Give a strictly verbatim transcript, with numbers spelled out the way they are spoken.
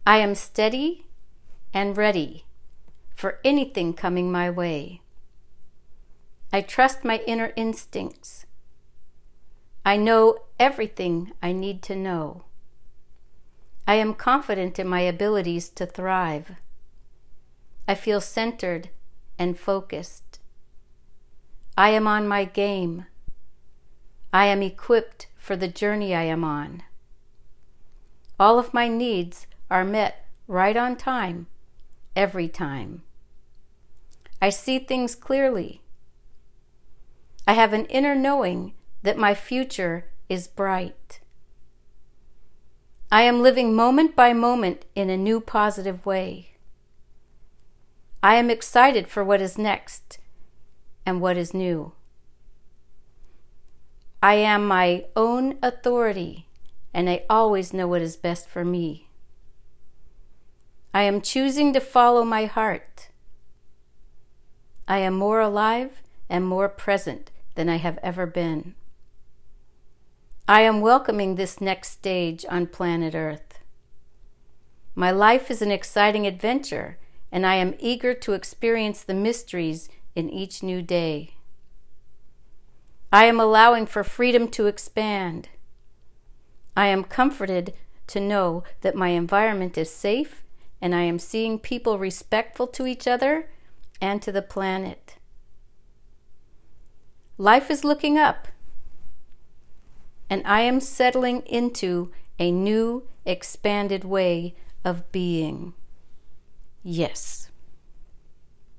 I am steady and ready for anything coming my way. I trust my inner instincts. I know everything I need to know. I am confident in my abilities to thrive. I feel centered and focused. I am on my game. I am equipped for the journey I am on. All of my needs are met right on time, every time. I see things clearly. I have an inner knowing that my future is bright. I am living moment by moment in a new positive way. I am excited for what is next and what is new. I am my own authority, and I always know what is best for me. I am choosing to follow my heart. I am more alive and more present than I have ever been. I am welcoming this next stage on planet Earth. My life is an exciting adventure, and I am eager to experience the mysteries in each new day. I am allowing for freedom to expand. I am comforted to know that my environment is safe, and I am seeing people respectful to each other and to the planet. Life is looking up, and I am settling into a new, expanded way of being. Yes.